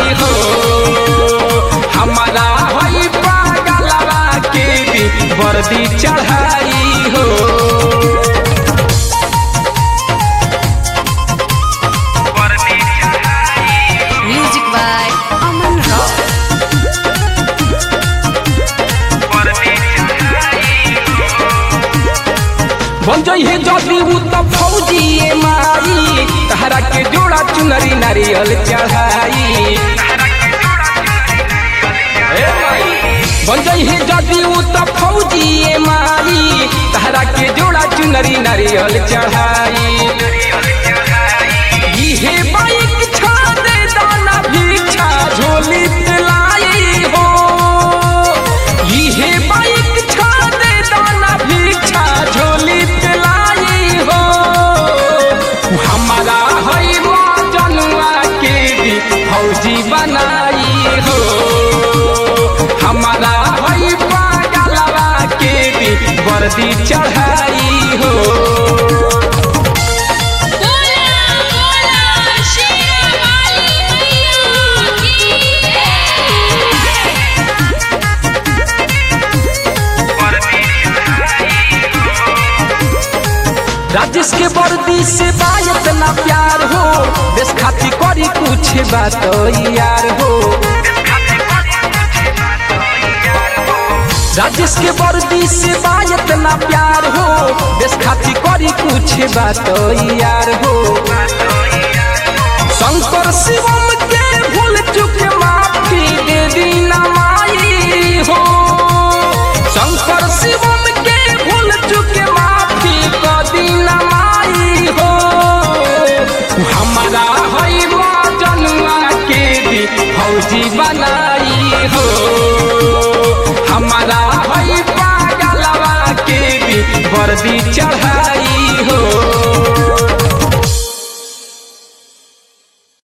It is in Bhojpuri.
हो। हमारा हई पागलवा के भी वर्दी चढ़ाई हो। Music by Aman Rock. बन जइहे जदी उ त फौजी माई तहरा के जोड़ा चुनरी नारियल चढ़ाई। बन जइहे जदी उ त फौजी माई तहरा के जोड़ा चुनरी नारियल चढ़ाई। इहे बाइक छा दे दाना भिक्षा झोली दिलाई हो। इहे बाइक छा दे दाना भिक्षा झोली दिलाई हो। हमारा हई जनुआ के भी फौजी बनाई हो। हमारा हई पागलवा के भी वर्दी चढ़ाई हो। राजेश के वर्दी से बायत ना प्यार हो। देश खातिर करी कुछ बात यार हो। राजेश के वर्दी से बायत ना प्यार हो। देश खातिर करी कुछ बात यार हो। शंकर शिवम के भूल चुक माफी दे दीना माई हो। शंकर शिवम के भूल चुक माफी दीना माई हो। हमारा हई जनुआ के भी फौजी बनाई हो। हमारा हई पागलवा के भी वर्दी चढ़ाई हो।